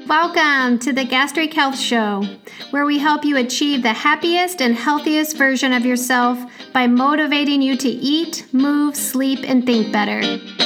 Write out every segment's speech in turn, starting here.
Welcome to the Gastric Health Show, where we help you achieve the happiest and healthiest version of yourself by motivating you to eat, move, sleep, and think better.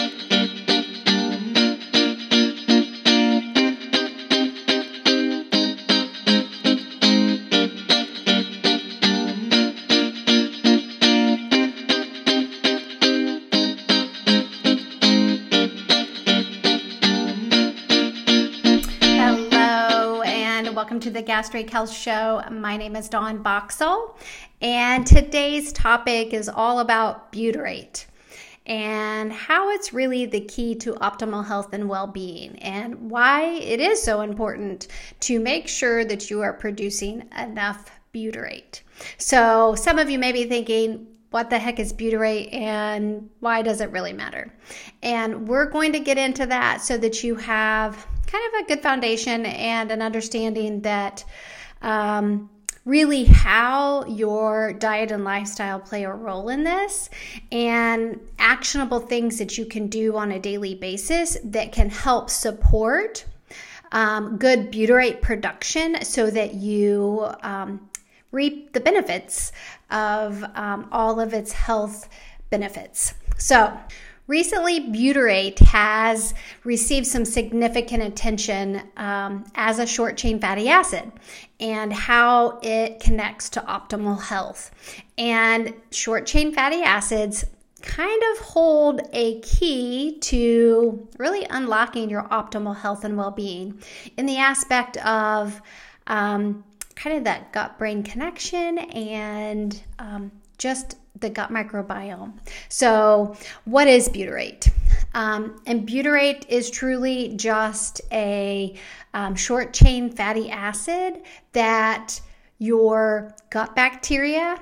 Welcome to the Gastric Health Show. My name is Dawn Boxall, and today's topic is all about butyrate and how it's really the key to optimal health and well-being, and why it is so important to make sure that you are producing enough butyrate. So some of you may be thinking, what the heck is butyrate and why does it really matter? And we're going to get into that so that you have kind of a good foundation and an understanding that really how your diet and lifestyle play a role in this, and actionable things that you can do on a daily basis that can help support good butyrate production so that you reap the benefits of all of its health benefits. So recently, butyrate has received some significant attention as a short-chain fatty acid and how it connects to optimal health. And short-chain fatty acids kind of hold a key to really unlocking your optimal health and well-being in the aspect of kind of that gut-brain connection and just the gut microbiome. So what is butyrate? And butyrate is truly just a short chain fatty acid that your gut bacteria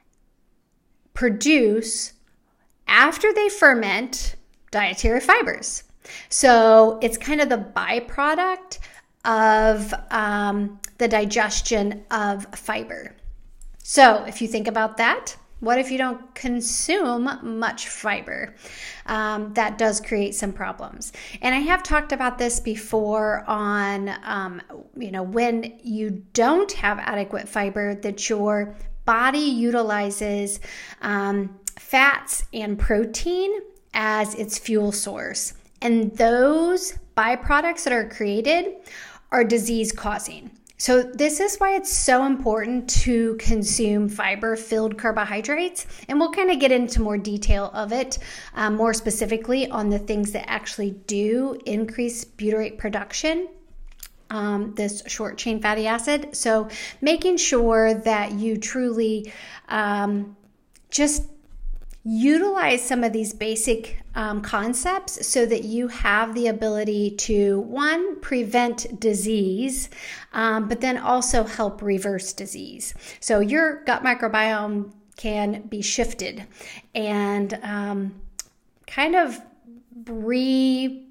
produce after they ferment dietary fibers. So it's kind of the byproduct of the digestion of fiber. So if you think about that, what if you don't consume much fiber? That does create some problems. And I have talked about this before on, when you don't have adequate fiber, that your body utilizes fats and protein as its fuel source. And those byproducts that are created are disease causing. So this is why it's so important to consume fiber-filled carbohydrates, and we'll kind of get into more detail of it, more specifically on the things that actually do increase butyrate production, this short-chain fatty acid. So making sure that you truly just utilize some of these basic concepts so that you have the ability to, one, prevent disease, but then also help reverse disease. So your gut microbiome can be shifted and kind of replaned,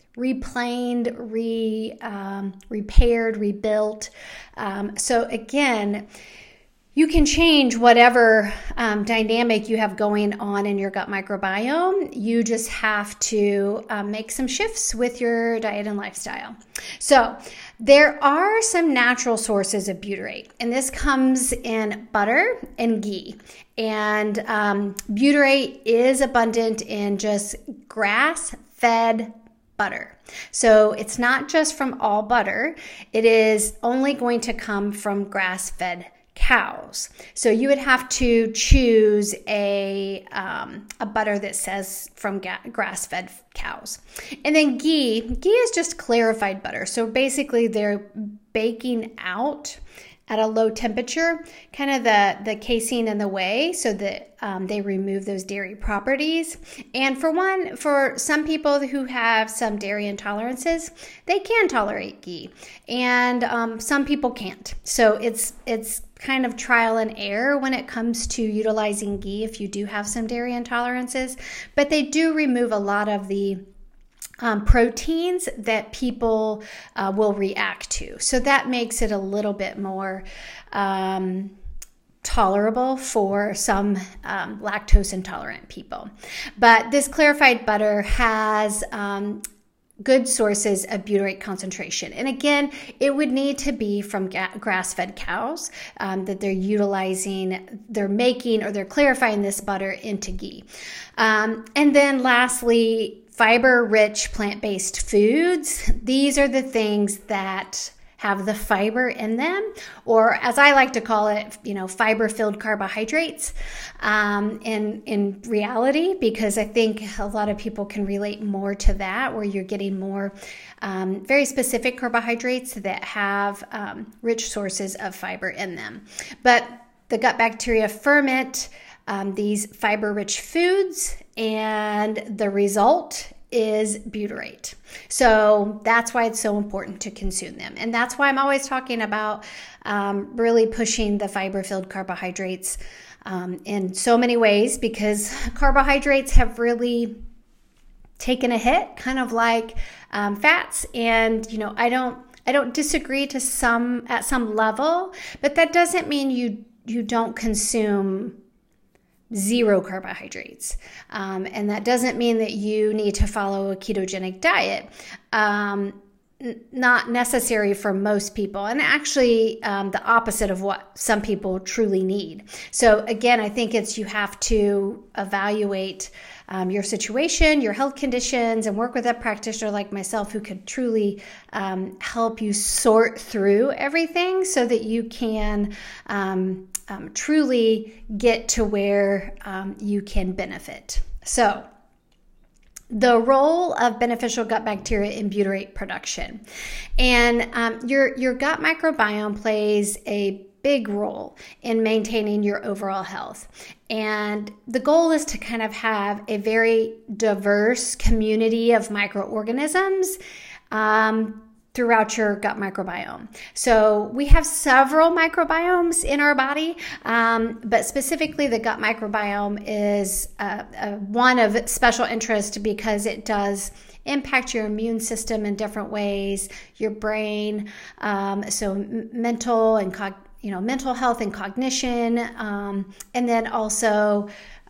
repaired, rebuilt. So again, you can change whatever dynamic you have going on in your gut microbiome. You just have to make some shifts with your diet and lifestyle. So there are some natural sources of butyrate, and this comes in butter and ghee. And butyrate is abundant in just grass-fed butter. So it's not just from all butter. It is only going to come from grass-fed cows. So you would have to choose a butter that says from grass-fed cows. And then ghee is just clarified butter. So basically they're baking out at a low temperature, kind of the casein and the whey, so that they remove those dairy properties. And for some people who have some dairy intolerances, they can tolerate ghee, and some people can't. So it's kind of trial and error when it comes to utilizing ghee if you do have some dairy intolerances, but they do remove a lot of the proteins that people will react to. So that makes it a little bit more tolerable for some lactose intolerant people. But this clarified butter has good sources of butyrate concentration. And again, it would need to be from grass-fed cows that they're making or they're clarifying this butter into ghee. And then lastly, fiber-rich plant-based foods. These are the things that have the fiber in them, or as I like to call it, fiber-filled carbohydrates in reality, because I think a lot of people can relate more to that, where you're getting more very specific carbohydrates that have rich sources of fiber in them. But the gut bacteria ferment these fiber-rich foods, and the result is butyrate. So that's why it's so important to consume them. And that's why I'm always talking about really pushing the fiber-filled carbohydrates in so many ways, because carbohydrates have really taken a hit, kind of like fats. And, I don't disagree at some level, but that doesn't mean you don't consume zero carbohydrates. And that doesn't mean that you need to follow a ketogenic diet. Not necessary for most people, and actually the opposite of what some people truly need. So again, I think you have to evaluate your situation, your health conditions, and work with a practitioner like myself who could truly help you sort through everything so that you can truly get to where you can benefit. So the role of beneficial gut bacteria in butyrate production. And your gut microbiome plays a big role in maintaining your overall health. And the goal is to kind of have a very diverse community of microorganisms throughout your gut microbiome. So we have several microbiomes in our body, but specifically the gut microbiome is one of special interest because it does impact your immune system in different ways, your brain, so mental and mental health and cognition, and then also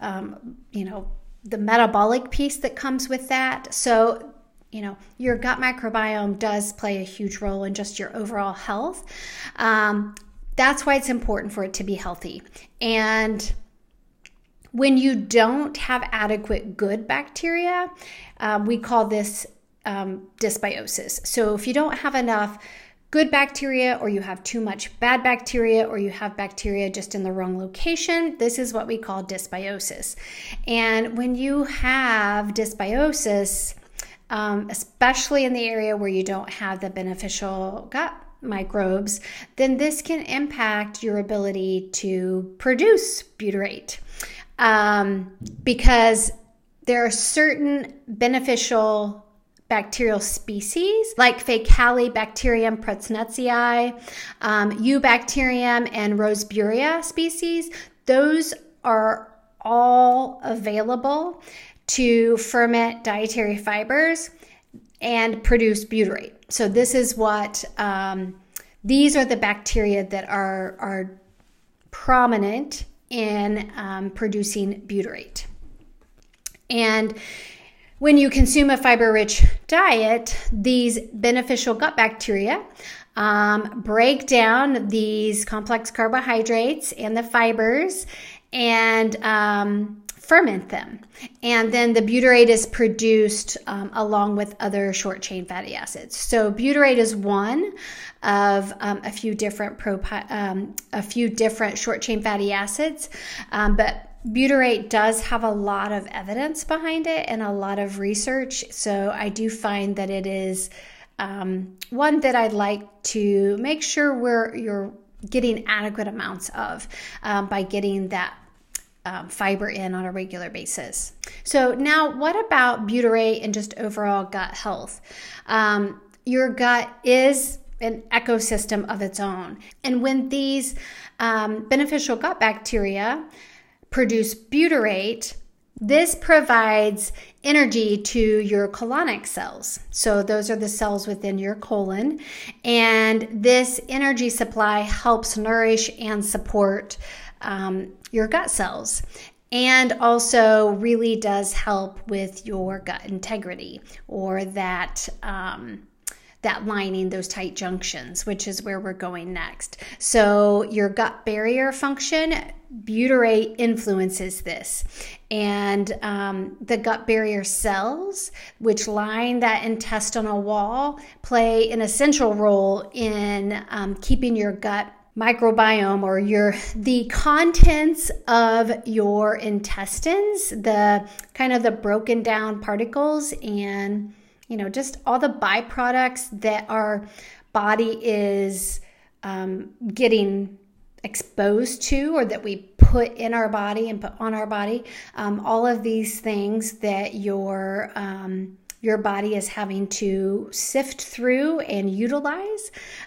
the metabolic piece that comes with that. So your gut microbiome does play a huge role in just your overall health. That's why it's important for it to be healthy. And when you don't have adequate good bacteria, we call this dysbiosis. So if you don't have enough good bacteria, or you have too much bad bacteria, or you have bacteria just in the wrong location, this is what we call dysbiosis. And when you have dysbiosis, especially in the area where you don't have the beneficial gut microbes, then this can impact your ability to produce butyrate. Because there are certain beneficial bacterial species like Faecalibacterium prausnitzii, Eubacterium, and Roseburia species. Those are all available to ferment dietary fibers and produce butyrate. So this is what these are the bacteria that are prominent in producing butyrate. And when you consume a fiber-rich diet, these beneficial gut bacteria break down these complex carbohydrates and the fibers and ferment them. And then the butyrate is produced along with other short-chain fatty acids. So butyrate is one of a few different short-chain fatty acids, but butyrate does have a lot of evidence behind it and a lot of research. So I do find that it is one that I'd like to make sure you're getting adequate amounts of by getting that fiber in on a regular basis. So now what about butyrate and just overall gut health? Your gut is an ecosystem of its own. And when these beneficial gut bacteria produce butyrate, this provides energy to your colonic cells. So those are the cells within your colon. And this energy supply helps nourish and support your gut cells. and also really does help with your gut integrity, or that lining, those tight junctions, which is where we're going next. So your gut barrier function, butyrate influences this. And the gut barrier cells, which line that intestinal wall, play an essential role in keeping your gut microbiome, or the contents of your intestines, the kind of the broken down particles, and just all the byproducts that our body is getting exposed to, or that we put in our body and put on our body. All of these things that your body is having to sift through and utilize.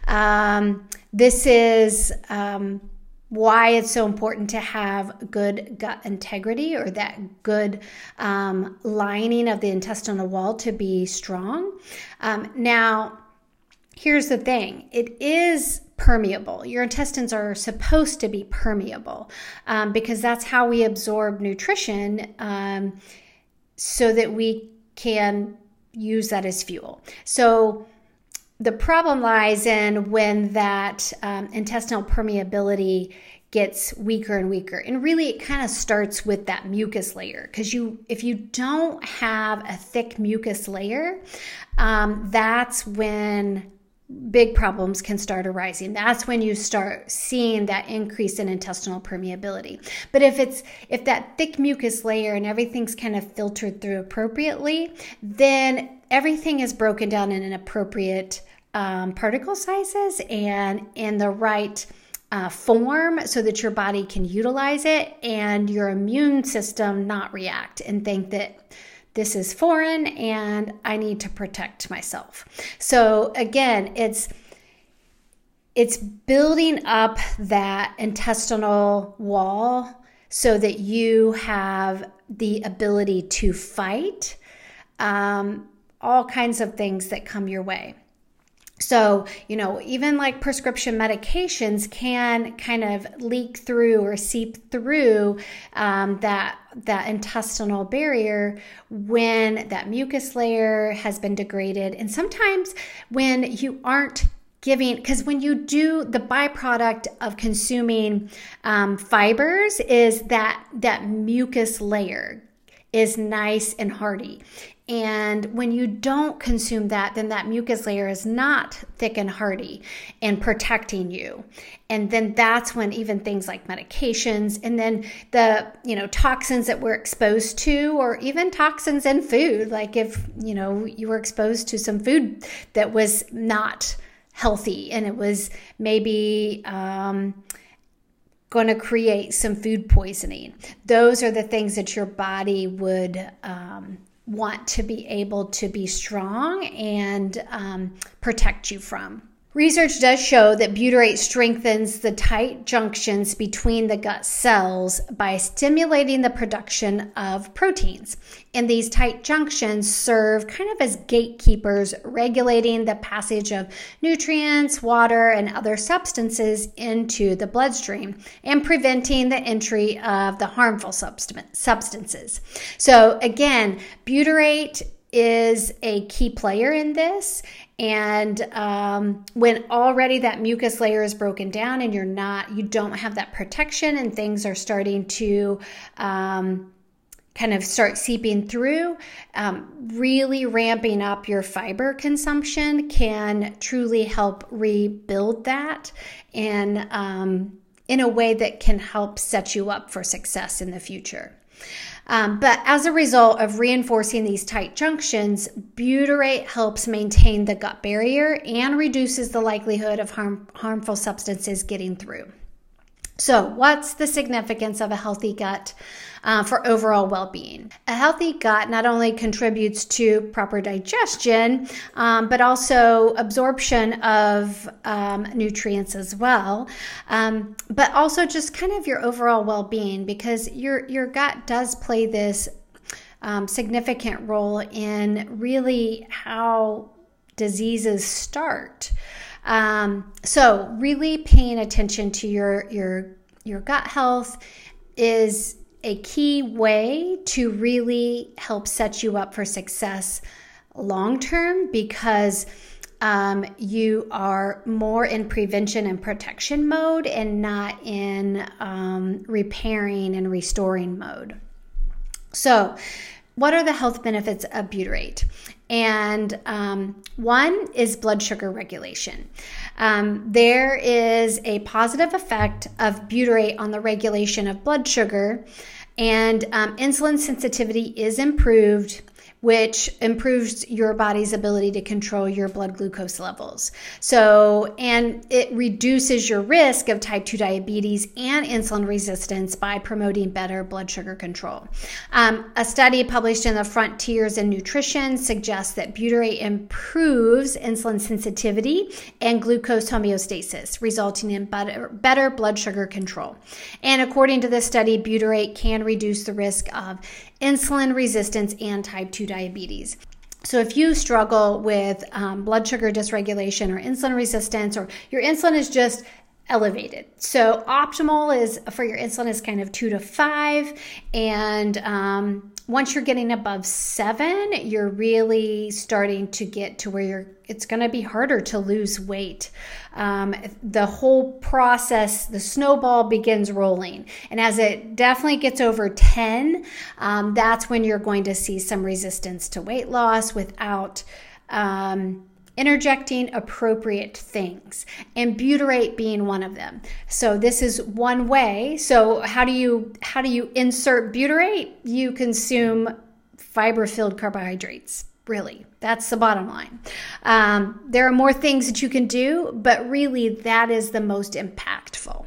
This is why it's so important to have good gut integrity, or that good lining of the intestinal wall to be strong. Now, here's the thing. It is permeable. Your intestines are supposed to be permeable because that's how we absorb nutrition, so that we can use that as fuel. So the problem lies in when that intestinal permeability gets weaker and weaker. And really, it kind of starts with that mucus layer. Because if you don't have a thick mucus layer, that's when big problems can start arising. That's when you start seeing that increase in intestinal permeability. But if that thick mucus layer and everything's kind of filtered through appropriately, then everything is broken down in an appropriate particle sizes and in the right form, so that your body can utilize it and your immune system not react and think that this is foreign and I need to protect myself. So again, it's building up that intestinal wall so that you have the ability to fight all kinds of things that come your way. So, even like prescription medications can kind of leak through or seep through that intestinal barrier when that mucus layer has been degraded. And sometimes when you aren't giving, because when you do, the byproduct of consuming fibers is that mucus layer is nice and hardy. And when you don't consume that, then that mucus layer is not thick and hardy and protecting you. And then that's when even things like medications, and then the, toxins that we're exposed to, or even toxins in food, like if, you were exposed to some food that was not healthy and it was maybe going to create some food poisoning. Those are the things that your body would want to be able to be strong and protect you from. Research does show that butyrate strengthens the tight junctions between the gut cells by stimulating the production of proteins. And these tight junctions serve kind of as gatekeepers, regulating the passage of nutrients, water, and other substances into the bloodstream and preventing the entry of the harmful substances. So again, butyrate is a key player in this. And when already that mucus layer is broken down and you don't have that protection, and things are starting to kind of start seeping through, really ramping up your fiber consumption can truly help rebuild that in a way that can help set you up for success in the future. But as a result of reinforcing these tight junctions, butyrate helps maintain the gut barrier and reduces the likelihood of harmful substances getting through. So what's the significance of a healthy gut for overall well-being? A healthy gut not only contributes to proper digestion, but also absorption of nutrients as well, but also just kind of your overall well-being, because your gut does play this significant role in really how diseases start. So really paying attention to your gut health is a key way to really help set you up for success long term, because you are more in prevention and protection mode and not in repairing and restoring mode. So, what are the health benefits of butyrate? And one is blood sugar regulation. There is a positive effect of butyrate on the regulation of blood sugar, and insulin sensitivity is improved, which improves your body's ability to control your blood glucose levels. So, and it reduces your risk of type 2 diabetes and insulin resistance by promoting better blood sugar control. A study published in the Frontiers in Nutrition suggests that butyrate improves insulin sensitivity and glucose homeostasis, resulting in better blood sugar control. And according to this study, butyrate can reduce the risk of insulin resistance and type 2 diabetes. So if you struggle with blood sugar dysregulation or insulin resistance, or your insulin is just elevated, so optimal is for your insulin is kind of 2 to 5, and once you're getting above 7, you're really starting to get to where it's going to be harder to lose weight. The whole process, the snowball begins rolling. And as it definitely gets over 10, that's when you're going to see some resistance to weight loss without interjecting appropriate things, and butyrate being one of them. So this is one way. So how do you insert butyrate? You consume fiber-filled carbohydrates. Really, that's the bottom line. There are more things that you can do, but really that is the most impactful.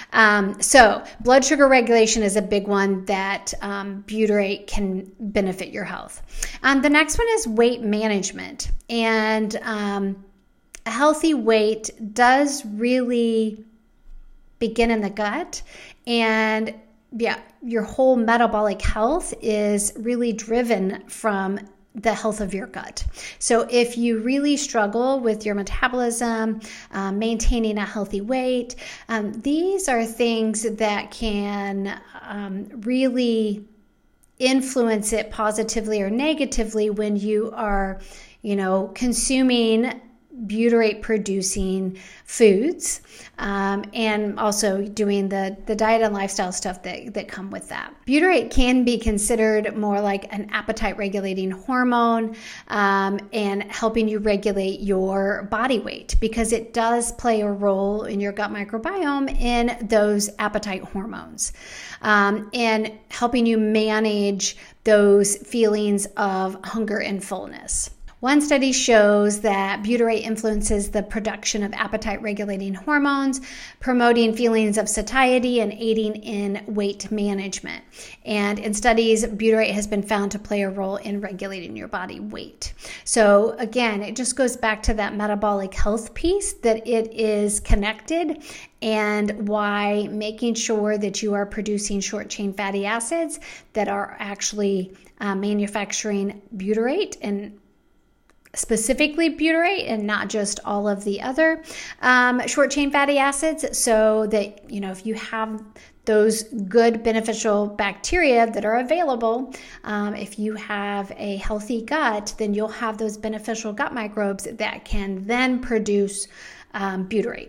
So blood sugar regulation is a big one that butyrate can benefit your health. The next one is weight management. And a healthy weight does really begin in the gut. And yeah, your whole metabolic health is really driven from the health of your gut. So if you really struggle with your metabolism, maintaining a healthy weight, these are things that can really influence it positively or negatively when you are, consuming butyrate producing foods, and also doing the diet and lifestyle stuff that come with that. Butyrate can be considered more like an appetite regulating hormone, and helping you regulate your body weight, because it does play a role in your gut microbiome in those appetite hormones, and helping you manage those feelings of hunger and fullness. One study shows that butyrate influences the production of appetite-regulating hormones, promoting feelings of satiety and aiding in weight management. And in studies, butyrate has been found to play a role in regulating your body weight. So again, it just goes back to that metabolic health piece, that it is connected, and why making sure that you are producing short-chain fatty acids that are actually manufacturing butyrate, and specifically butyrate and not just all of the other short-chain fatty acids, so that, if you have those good beneficial bacteria that are available, if you have a healthy gut, then you'll have those beneficial gut microbes that can then produce butyrate.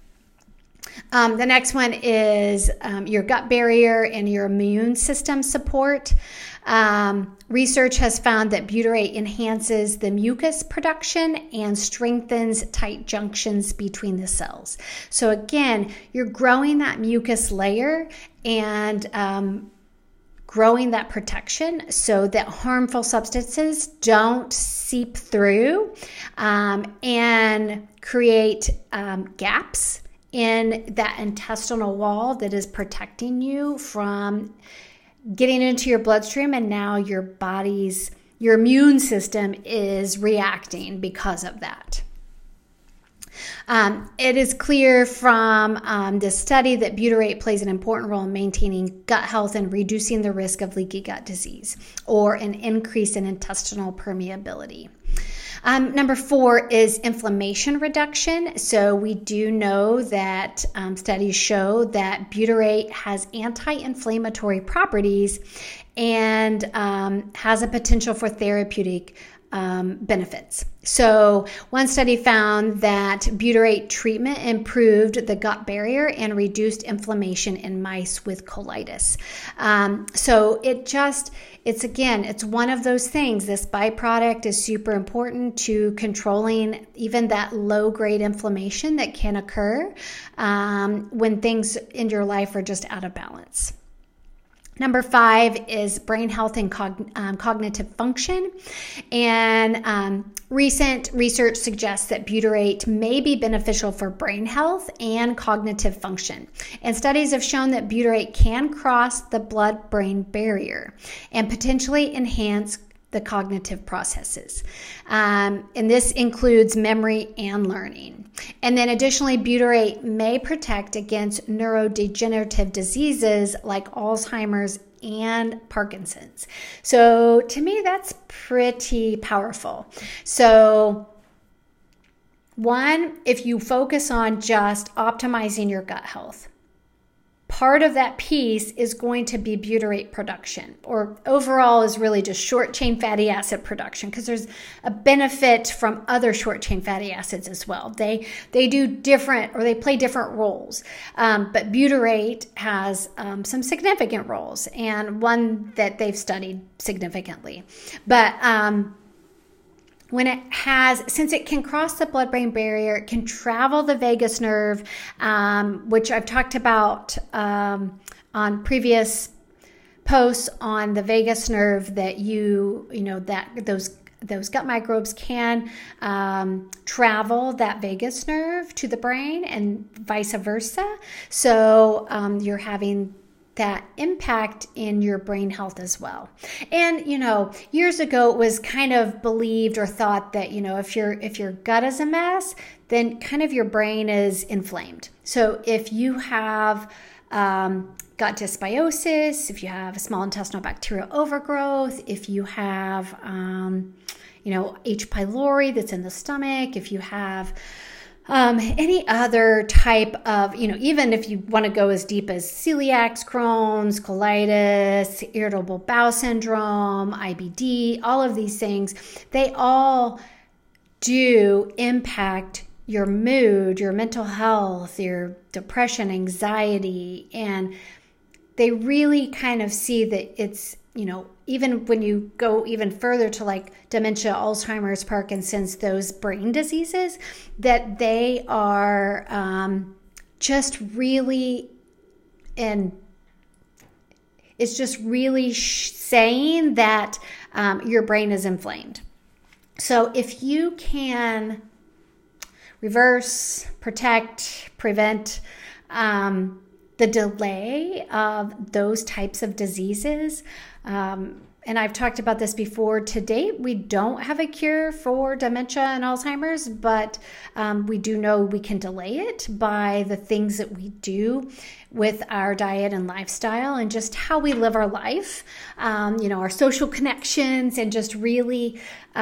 The next one is your gut barrier and your immune system support. Research has found that butyrate enhances the mucus production and strengthens tight junctions between the cells. So again, you're growing that mucus layer and growing that protection so that harmful substances don't seep through and create gaps in that intestinal wall that is protecting you from getting into your bloodstream, and now your immune system is reacting because of that. It is clear from this study that butyrate plays an important role in maintaining gut health and reducing the risk of leaky gut disease or an increase in intestinal permeability. Number 4 is inflammation reduction. So we do know that studies show that butyrate has anti-inflammatory properties and has a potential for therapeutic benefits. So one study found that butyrate treatment improved the gut barrier and reduced inflammation in mice with colitis. So it's one of those things. This byproduct is super important to controlling even that low-grade inflammation that can occur when things in your life are just out of balance. Number 5 is brain health and cognitive function. And recent research suggests that butyrate may be beneficial for brain health and cognitive function. And studies have shown that butyrate can cross the blood-brain barrier and potentially enhance the cognitive processes. And this includes memory and learning. And then additionally, butyrate may protect against neurodegenerative diseases like Alzheimer's and Parkinson's. So to me, that's pretty powerful. So one, if you focus on just optimizing your gut health, part of that piece is going to be butyrate production, or overall is really just short chain fatty acid production, because there's a benefit from other short chain fatty acids as well. They do different, or they play different roles, but butyrate has some significant roles, and one that they've studied significantly. But since it can cross the blood-brain barrier, it can travel the vagus nerve, which I've talked about on previous posts on the vagus nerve, that those gut microbes can travel that vagus nerve to the brain and vice versa. So you're having that impact in your brain health as well. And, years ago it was kind of believed or thought that, if your gut is a mess, then kind of your brain is inflamed. So if you have gut dysbiosis, if you have a small intestinal bacterial overgrowth, if you have, H. pylori that's in the stomach, if you have any other type of, even if you want to go as deep as celiac, Crohn's, colitis, irritable bowel syndrome, IBD, all of these things, they all do impact your mood, your mental health, your depression, anxiety, and they really kind of see that it's, even when you go even further to like dementia, Alzheimer's, Parkinson's, those brain diseases, that they are just really, and it's just really saying that your brain is inflamed. So if you can reverse, protect, prevent the delay of those types of diseases, and I've talked about this before, to date, we don't have a cure for dementia and Alzheimer's, but we do know we can delay it by the things that we do with our diet and lifestyle and just how we live our life, our social connections, and just really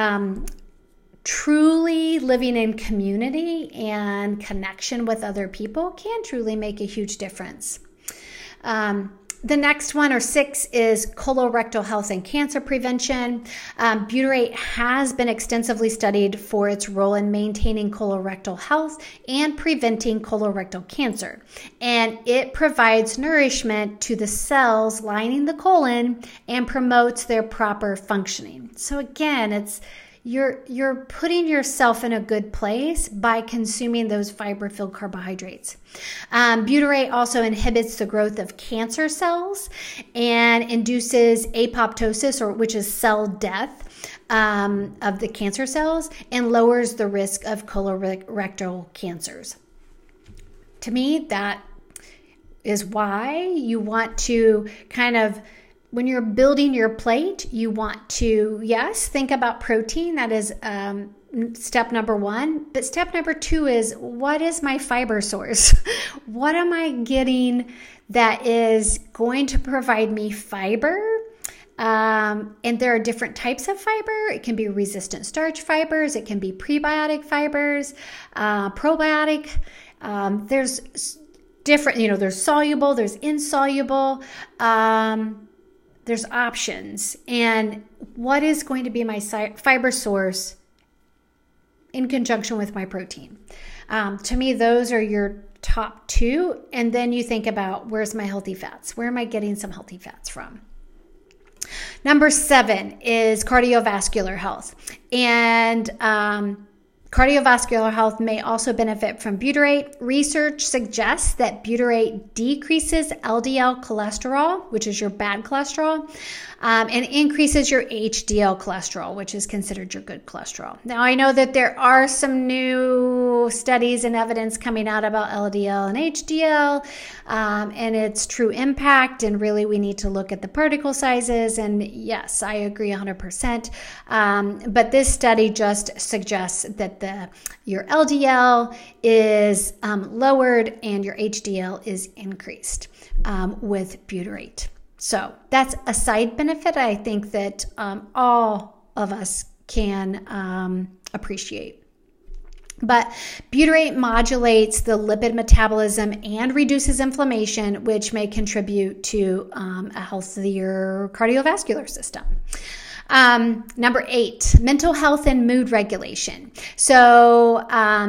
truly living in community and connection with other people can truly make a huge difference. The next one, or 6, is colorectal health and cancer prevention. Butyrate has been extensively studied for its role in maintaining colorectal health and preventing colorectal cancer. And it provides nourishment to the cells lining the colon and promotes their proper functioning. So again, it's you're putting yourself in a good place by consuming those fiber-filled carbohydrates. Butyrate also inhibits the growth of cancer cells and induces apoptosis, which is cell death of the cancer cells, and lowers the risk of colorectal cancers. To me, that is why you want to kind of, when you're building your plate, you want to, yes, think about protein. That is step number 1. But step number 2 is, what is my fiber source? What am I getting that is going to provide me fiber And there are different types of fiber. It can be resistant starch fibers. It can be prebiotic fibers, probiotic. There's different, there's soluble, there's insoluble. There's options. And what is going to be my fiber source in conjunction with my protein? To me, those are your top two. And then you think about, where's my healthy fats? Where am I getting some healthy fats from? Number 7 is cardiovascular health. And cardiovascular health may also benefit from butyrate. Research suggests that butyrate decreases LDL cholesterol, which is your bad cholesterol, and increases your HDL cholesterol, which is considered your good cholesterol. Now, I know that there are some new studies and evidence coming out about LDL and HDL and its true impact, and really we need to look at the particle sizes, and yes, I agree 100%. But this study just suggests that your LDL is lowered and your HDL is increased with butyrate. So that's a side benefit I think that all of us can appreciate. But butyrate modulates the lipid metabolism and reduces inflammation, which may contribute to a healthier cardiovascular system. Number 8, mental health and mood regulation. So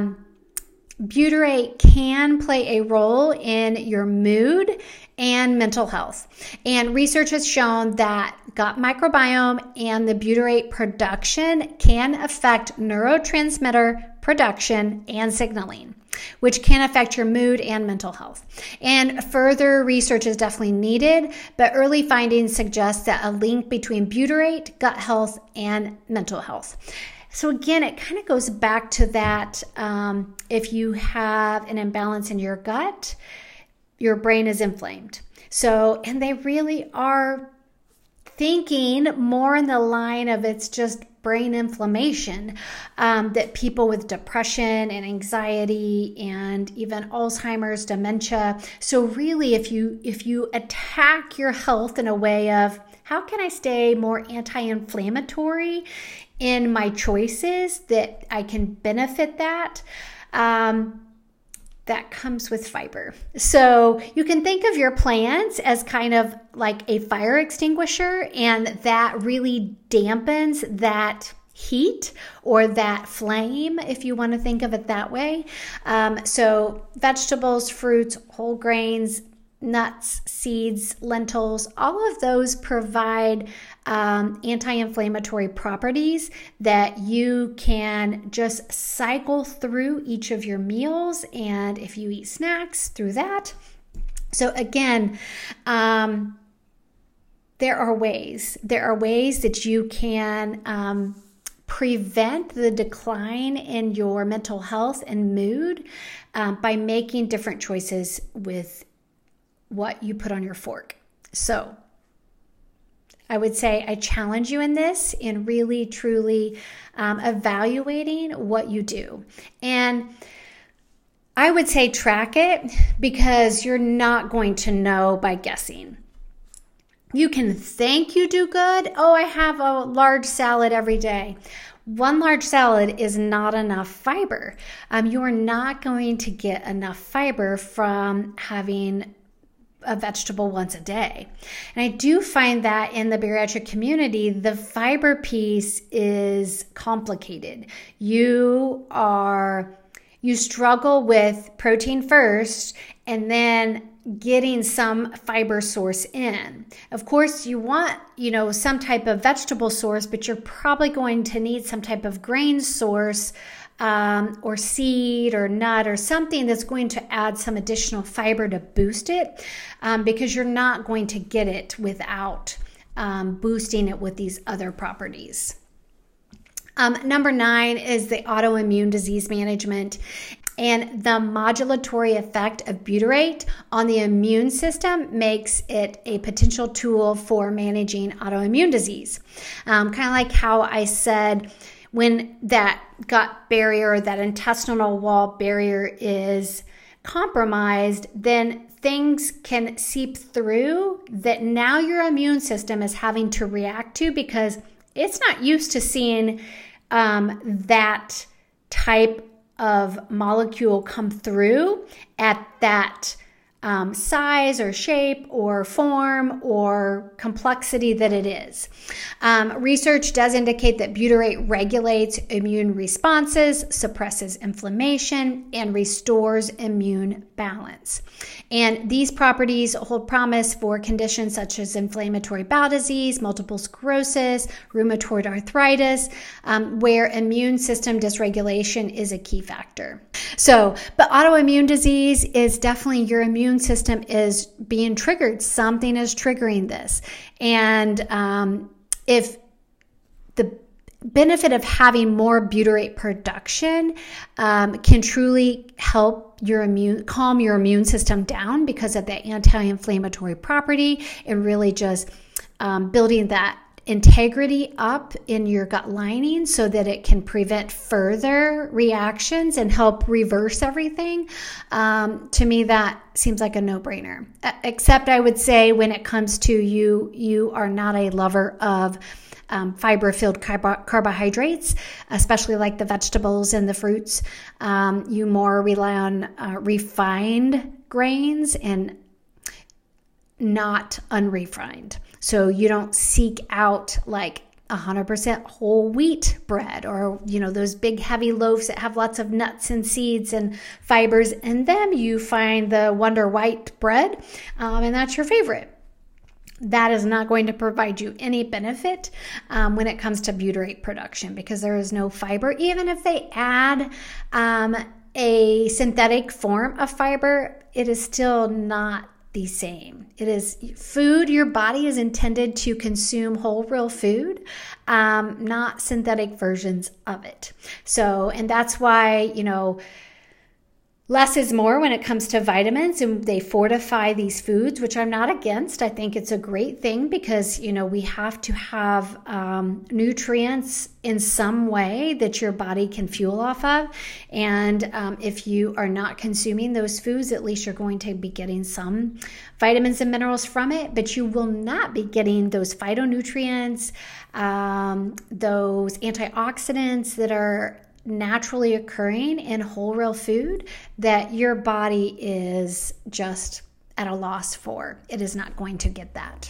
butyrate can play a role in your mood and mental health. And research has shown that gut microbiome and the butyrate production can affect neurotransmitter production and signaling, which can affect your mood and mental health. And further research is definitely needed, but early findings suggest that a link between butyrate, gut health, and mental health. So again, it kind of goes back to that if you have an imbalance in your gut, your brain is inflamed. So, and they really are thinking more in the line of it's just brain inflammation, that people with depression and anxiety and even Alzheimer's, dementia. So really, if you attack your health in a way of how can I stay more anti-inflammatory in my choices that I can benefit that, that comes with fiber. So you can think of your plants as kind of like a fire extinguisher, and that really dampens that heat or that flame, if you want to think of it that way. So vegetables, fruits, whole grains, nuts, seeds, lentils, all of those provide anti-inflammatory properties that you can just cycle through each of your meals, and if you eat snacks, through that. So again, there are ways that you can prevent the decline in your mental health and mood by making different choices with what you put on your fork. So I would say I challenge you in this, in really, truly evaluating what you do. And I would say track it, because you're not going to know by guessing. You can think you do good. Oh, I have a large salad every day. One large salad is not enough fiber. You are not going to get enough fiber from having a vegetable once a day. And I do find that in the bariatric community, the fiber piece is complicated. You struggle with protein first and then getting some fiber source in. Of course, you want, some type of vegetable source, but you're probably going to need some type of grain source, or seed or nut or something that's going to add some additional fiber to boost it, because you're not going to get it without boosting it with these other properties. Number 9 is the autoimmune disease management and the modulatory effect of butyrate on the immune system makes it a potential tool for managing autoimmune disease. Kind of like how I said, when that gut barrier, that intestinal wall barrier is compromised, then things can seep through that now your immune system is having to react to because it's not used to seeing that type of molecule come through at that size or shape or form or complexity that it is. Research does indicate that butyrate regulates immune responses, suppresses inflammation, and restores immune balance. And these properties hold promise for conditions such as inflammatory bowel disease, multiple sclerosis, rheumatoid arthritis, where immune system dysregulation is a key factor. But autoimmune disease is definitely your immune system is being triggered. Something is triggering this. And if the benefit of having more butyrate production can truly help calm your immune system down because of the anti-inflammatory property and really just building that integrity up in your gut lining so that it can prevent further reactions and help reverse everything. To me, that seems like a no-brainer. Except I would say when it comes to you are not a lover of fiber-filled carbohydrates, especially like the vegetables and the fruits. You more rely on refined grains and not unrefined. So you don't seek out like 100% whole wheat bread or, those big heavy loaves that have lots of nuts and seeds and fibers in them. You find the Wonder White bread, and that's your favorite. That is not going to provide you any benefit when it comes to butyrate production because there is no fiber. Even if they add a synthetic form of fiber, it is still not the same. It is food. Your body is intended to consume whole, real food, not synthetic versions of it. And that's why, less is more when it comes to vitamins, and they fortify these foods, which I'm not against. I think it's a great thing because, we have to have nutrients in some way that your body can fuel off of. And if you are not consuming those foods, at least you're going to be getting some vitamins and minerals from it, but you will not be getting those phytonutrients, those antioxidants that are naturally occurring in whole real food that your body is just at a loss for. It is not going to get that.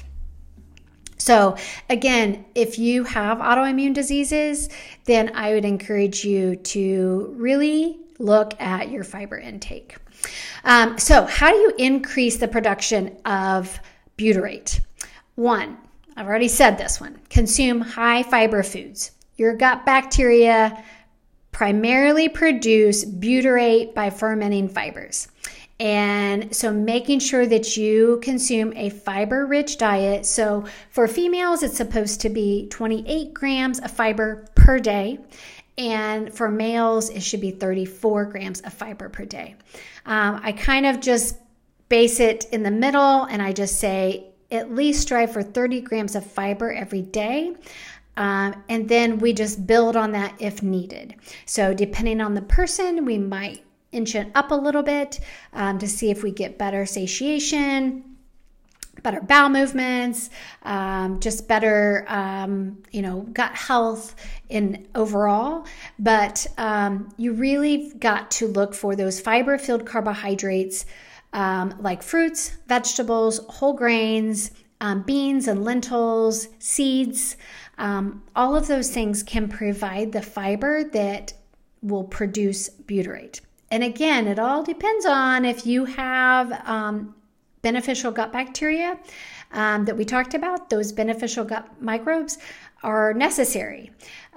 So again, if you have autoimmune diseases, then I would encourage you to really look at your fiber intake. So how do you increase the production of butyrate? One, I've already said this one, consume high fiber foods. Your gut bacteria primarily produce butyrate by fermenting fibers. And so making sure that you consume a fiber-rich diet. So for females, it's supposed to be 28 grams of fiber per day. And for males, it should be 34 grams of fiber per day. I kind of just base it in the middle and I just say at least strive for 30 grams of fiber every day. And then we just build on that if needed. So depending on the person, we might inch it up a little bit to see if we get better satiation, better bowel movements, just better, gut health in overall. But you really got to look for those fiber-filled carbohydrates like fruits, vegetables, whole grains, beans and lentils, seeds. All of those things can provide the fiber that will produce butyrate. And again, it all depends on if you have beneficial gut bacteria that we talked about. Those beneficial gut microbes are necessary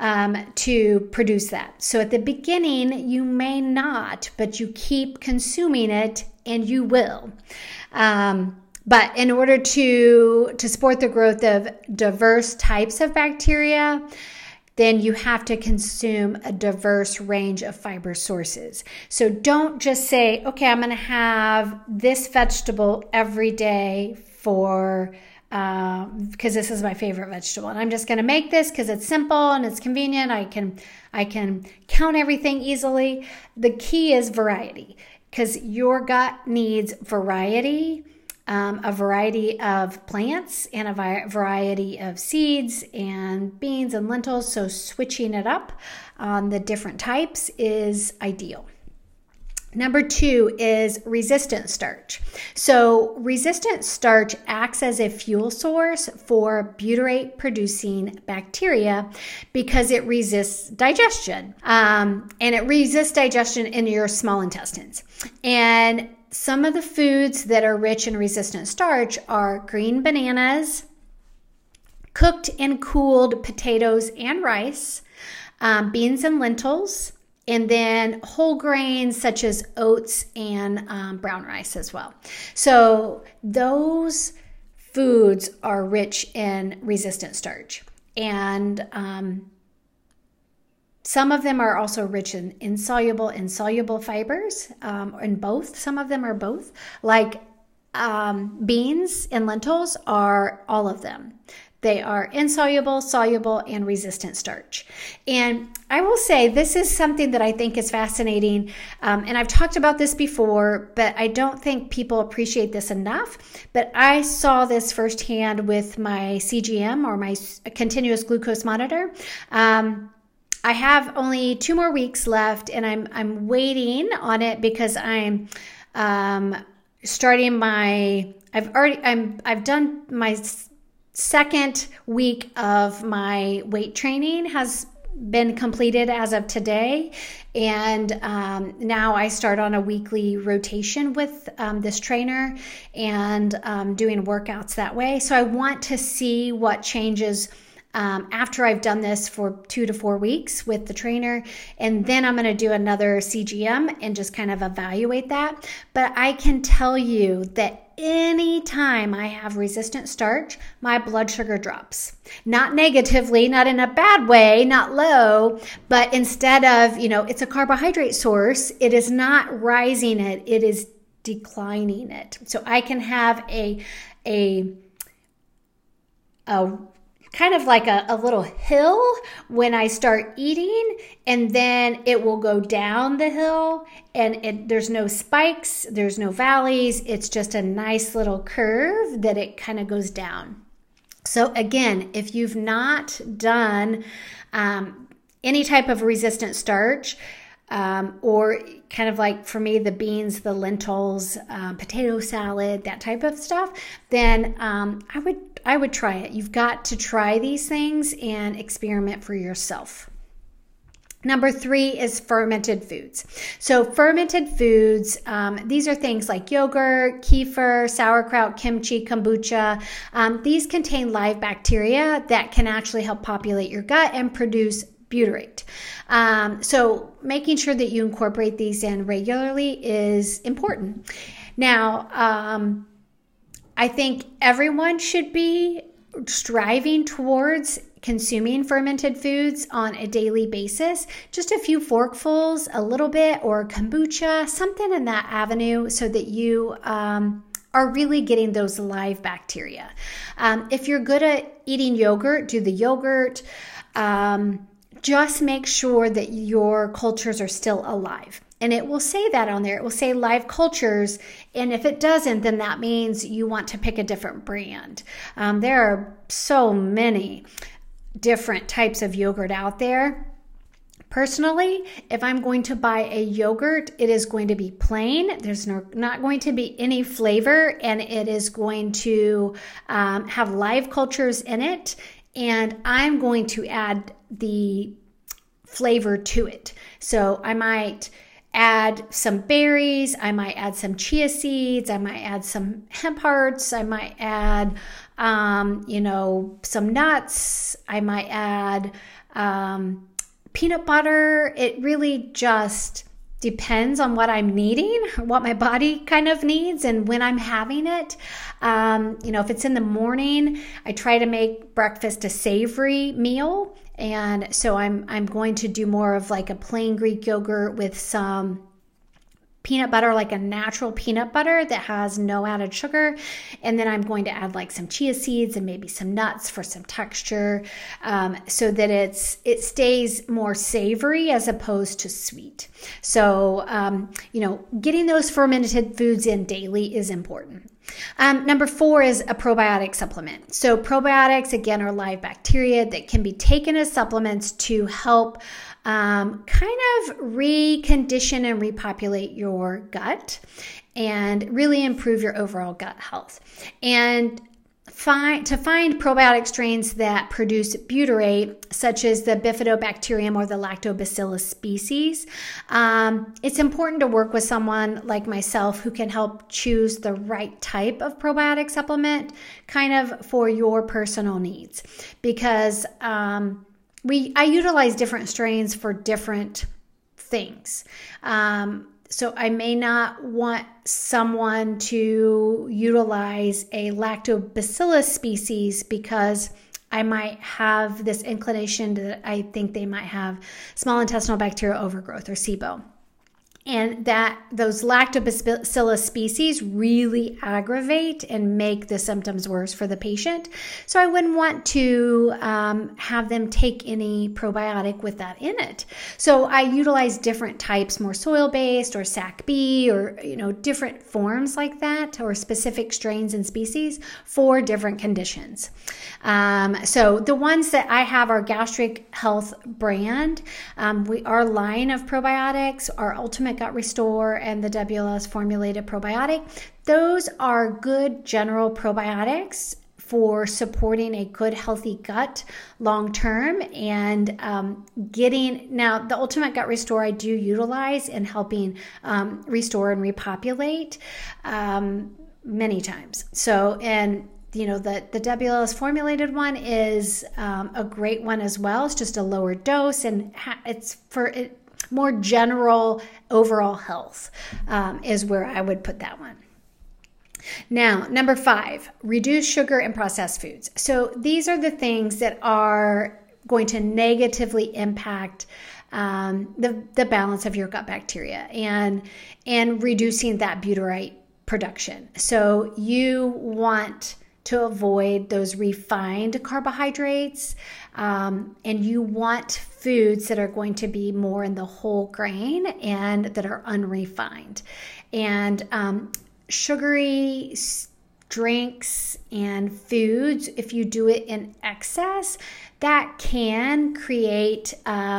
to produce that. So at the beginning, you may not, but you keep consuming it and you will. But in order to support the growth of diverse types of bacteria, then you have to consume a diverse range of fiber sources. So don't just say, okay, I'm going to have this vegetable every day for because this is my favorite vegetable, and I'm just going to make this because it's simple and it's convenient. I can count everything easily. The key is variety. because your gut needs variety, a variety of plants and a variety of seeds and beans and lentils. So switching it up on the different types is ideal. Number 2 is resistant starch. So resistant starch acts as a fuel source for butyrate producing bacteria because it resists digestion. And it resists digestion in your small intestines. And some of the foods that are rich in resistant starch are green bananas, cooked and cooled potatoes and rice, beans and lentils, and then whole grains such as oats and brown rice as well. So those foods are rich in resistant starch. And some of them are also rich in insoluble and soluble fibers, and both. Some of them are both. Like beans and lentils are all of them. They are insoluble, soluble, and resistant starch. And I will say this is something that I think is fascinating. And I've talked about this before, but I don't think people appreciate this enough. But I saw this firsthand with my CGM, or my continuous glucose monitor. I have only 2 more weeks left, and I'm waiting on it because I'm starting my. I've done my second week of my weight training has been completed as of today, and now I start on a weekly rotation with this trainer and doing workouts that way. So I want to see what changes after I've done this for 2 to 4 weeks with the trainer, and then I'm going to do another CGM and just kind of evaluate that. But I can tell you that anytime I have resistant starch, my blood sugar drops. Not negatively, not in a bad way, not low, but instead of, it's a carbohydrate source, it is not rising it, it is declining it. So I can have a kind of like a little hill when I start eating, and then it will go down the hill, and there's no spikes, there's no valleys. It's just a nice little curve that it kind of goes down. So again, if you've not done any type of resistant starch, or kind of like for me, the beans, the lentils, potato salad, that type of stuff, then I would try it. You've got to try these things and experiment for yourself. Number 3 is fermented foods. So fermented foods, these are things like yogurt, kefir, sauerkraut, kimchi, kombucha. These contain live bacteria that can actually help populate your gut and produce butyrate. So making sure that you incorporate these in regularly is important. Now, I think everyone should be striving towards consuming fermented foods on a daily basis. Just a few forkfuls, a little bit, or kombucha, something in that avenue, so that you are really getting those live bacteria. If you're good at eating yogurt, do the yogurt. Just make sure that your cultures are still alive. And it will say that on there. It will say live cultures. And if it doesn't, then that means you want to pick a different brand. There are so many different types of yogurt out there. Personally, if I'm going to buy a yogurt, it is going to be plain. There's not going to be any flavor, and it is going to have live cultures in it. And I'm going to add the flavor to it. So I might add some berries, I might add some chia seeds, I might add some hemp hearts, I might add, some nuts, I might add peanut butter. It really just depends on what I'm needing, what my body kind of needs, and when I'm having it. If it's in the morning, I try to make breakfast a savory meal. And so I'm going to do more of like a plain Greek yogurt with some peanut butter, like a natural peanut butter that has no added sugar. And then I'm going to add like some chia seeds and maybe some nuts for some texture, so that it stays more savory as opposed to sweet. So, getting those fermented foods in daily is important. Number 4 is a probiotic supplement. So probiotics, again, are live bacteria that can be taken as supplements to help kind of recondition and repopulate your gut and really improve your overall gut health. And to find probiotic strains that produce butyrate, such as the Bifidobacterium or the Lactobacillus species, it's important to work with someone like myself who can help choose the right type of probiotic supplement kind of for your personal needs, because I utilize different strains for different things. So I may not want someone to utilize a Lactobacillus species because I might have this inclination that I think they might have small intestinal bacterial overgrowth or SIBO. And that those Lactobacillus species really aggravate and make the symptoms worse for the patient. So I wouldn't want to have them take any probiotic with that in it. So I utilize different types, more soil-based or SAC-B or different forms like that, or specific strains and species for different conditions. So the ones that I have are Gastric Health brand. Our line of probiotics, our Ultimate Gut Restore and the WLS formulated probiotic. Those are good general probiotics for supporting a good, healthy gut long term. And now the Ultimate Gut Restore I do utilize in helping restore and repopulate many times. So, and the WLS formulated one is a great one as well. It's just a lower dose, and it's for it. More general overall health is where I would put that one. Now, number 5, reduce sugar and processed foods. So these are the things that are going to negatively impact the balance of your gut bacteria and reducing that butyrate production. So you want to avoid those refined carbohydrates, and you want foods that are going to be more in the whole grain and that are unrefined. And sugary drinks and foods, if you do it in excess, that can create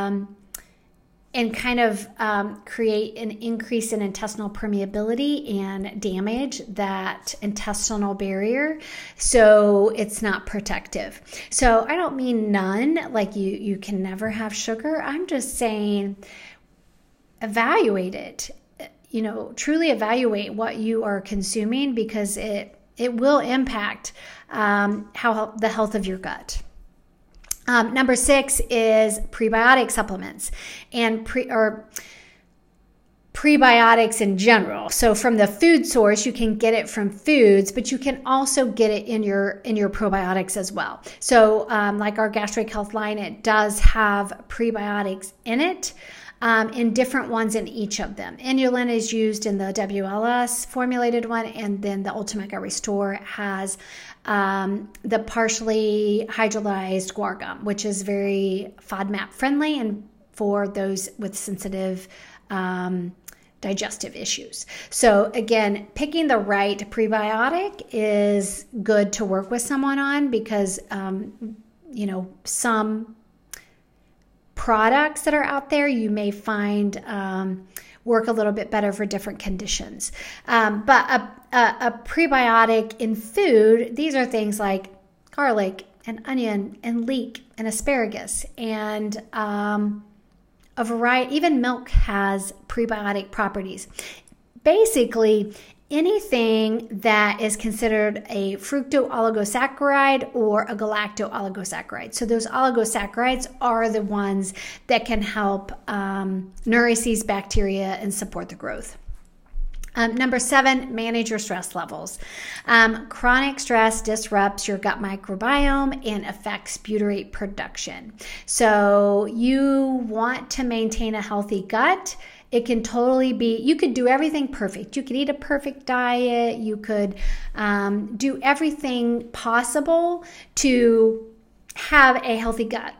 create an increase in intestinal permeability and damage that intestinal barrier. So it's not protective. So I don't mean none, like you can never have sugar. I'm just saying evaluate it. Truly evaluate what you are consuming, because it will impact the health of your gut. Number 6 is prebiotic supplements and prebiotics in general. So from the food source, you can get it from foods, but you can also get it in your probiotics as well. So like our Gastric Health line, it does have prebiotics in it. In different ones in each of them. Inulin is used in the WLS formulated one, and then the Ultimate Gut Restore has the partially hydrolyzed guar gum, which is very FODMAP friendly and for those with sensitive digestive issues. So again, picking the right prebiotic is good to work with someone on, because some products that are out there you may find work a little bit better for different conditions. But a prebiotic in food, these are things like garlic and onion and leek and asparagus and a variety. Even milk has prebiotic properties. Basically, anything that is considered a fructo-oligosaccharide or a galacto-oligosaccharide. So those oligosaccharides are the ones that can help nourish these bacteria and support the growth. Number 7, manage your stress levels. Chronic stress disrupts your gut microbiome and affects butyrate production. So you want to maintain a healthy gut It can totally be, you could do everything perfect. You could eat a perfect diet. You could do everything possible to have a healthy gut.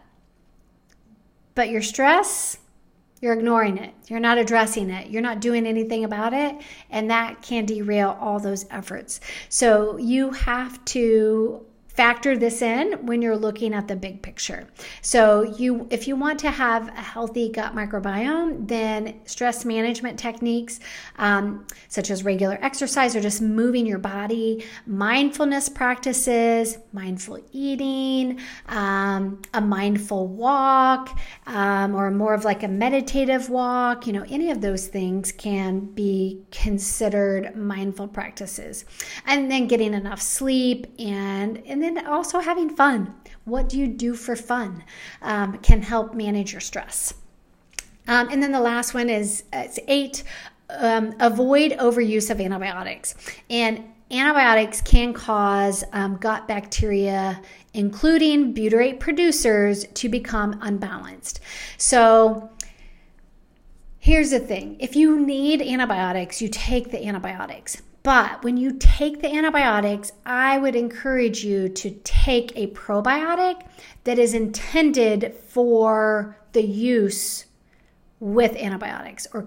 But your stress, you're ignoring it. You're not addressing it. You're not doing anything about it. And that can derail all those efforts. So you have to factor this in when you're looking at the big picture. So if you want to have a healthy gut microbiome, then stress management techniques such as regular exercise or just moving your body, mindfulness practices, mindful eating, a mindful walk, or more of like a meditative walk, any of those things can be considered mindful practices. And then getting enough sleep and then also having fun. What do you do for fun can help manage your stress. And then the last one is 8, avoid overuse of antibiotics. And antibiotics can cause gut bacteria, including butyrate producers, to become unbalanced. So here's the thing. If you need antibiotics, you take the antibiotics. But when you take the antibiotics, I would encourage you to take a probiotic that is intended for the use with antibiotics, or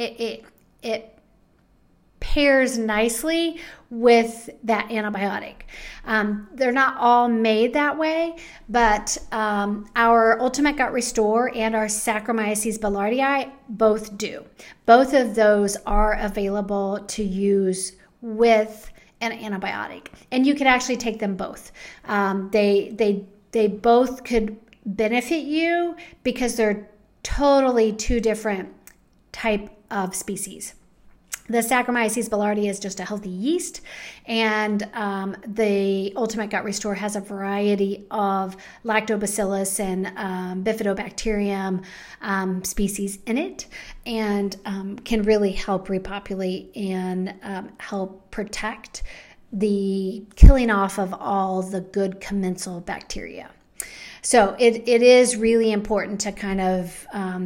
it pairs nicely with that antibiotic. They're not all made that way, but our Ultimate Gut Restore and our Saccharomyces boulardii both do. Both of those are available to use with an antibiotic, and you can actually take them both. They both could benefit you because they're totally two different type of species. The Saccharomyces boulardii is just a healthy yeast, and the Ultimate Gut Restore has a variety of lactobacillus and bifidobacterium species in it, and can really help repopulate and help protect the killing off of all the good commensal bacteria. So it is really important to kind of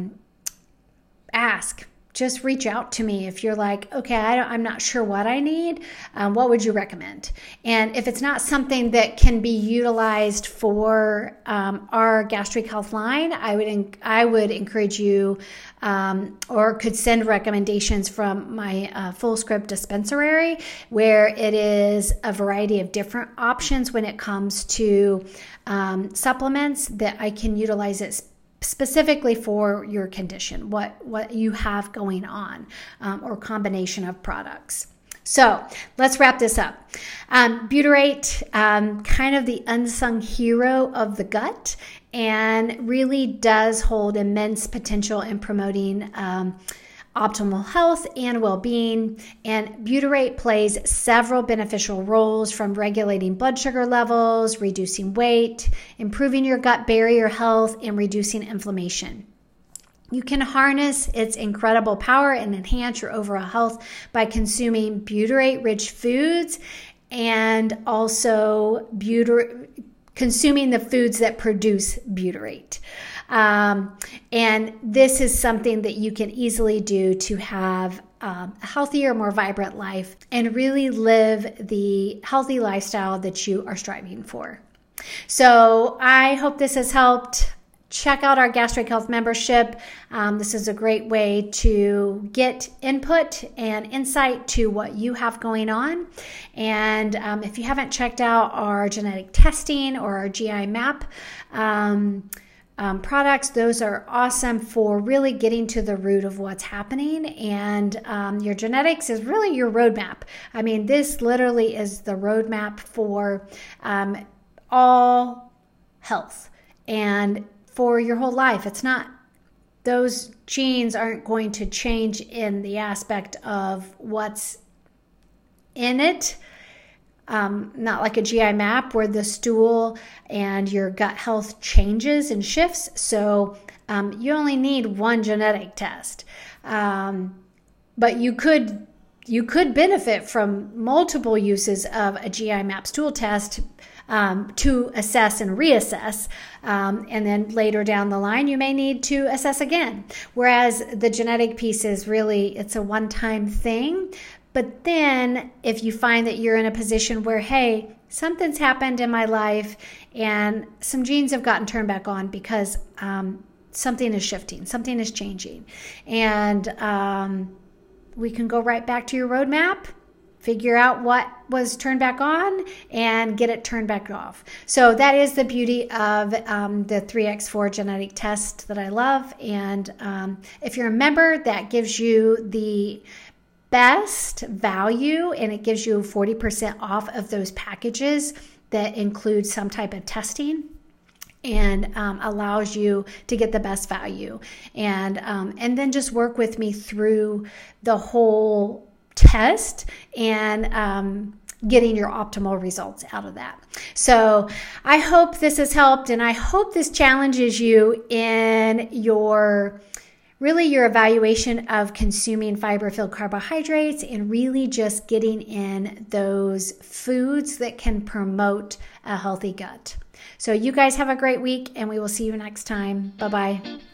ask. Just reach out to me if you're like, okay, I'm not sure what I need. What would you recommend? And if it's not something that can be utilized for our gastric health line, I would encourage you, or could send recommendations from my Fullscript dispensary, where it is a variety of different options when it comes to supplements that I can utilize it specifically for your condition, what you have going on, or combination of products. So let's wrap this up. Butyrate, kind of the unsung hero of the gut, and really does hold immense potential in promoting optimal health and well-being. And butyrate plays several beneficial roles, from regulating blood sugar levels, reducing weight, improving your gut barrier health, and reducing inflammation. You can harness its incredible power and enhance your overall health by consuming butyrate-rich foods, and also consuming the foods that produce butyrate. And this is something that you can easily do to have a healthier, more vibrant life and really live the healthy lifestyle that you are striving for. So I hope this has helped. Check out our Gastric Health membership. This is a great way to get input and insight to what you have going on. And if you haven't checked out our genetic testing or our GI map products, those are awesome for really getting to the root of what's happening. And your genetics is really your roadmap. I mean, this literally is the roadmap for all health and for your whole life. It's not, those genes aren't going to change in the aspect of what's in it. Not like a GI map where the stool and your gut health changes and shifts. So you only need one genetic test. But you could benefit from multiple uses of a GI map stool test to assess and reassess. And then later down the line, you may need to assess again. Whereas the genetic piece is really, it's a one-time thing. But then if you find that you're in a position where, hey, something's happened in my life and some genes have gotten turned back on because something is shifting, something is changing. And we can go right back to your roadmap, figure out what was turned back on, and get it turned back off. So that is the beauty of the 3x4 genetic test that I love. And if you're a member, that gives you the best value, and it gives you 40% off of those packages that include some type of testing, and allows you to get the best value. And then just work with me through the whole test and getting your optimal results out of that. So I hope this has helped, and I hope this challenges you in your evaluation of consuming fiber-filled carbohydrates and really just getting in those foods that can promote a healthy gut. So you guys have a great week, and we will see you next time. Bye-bye.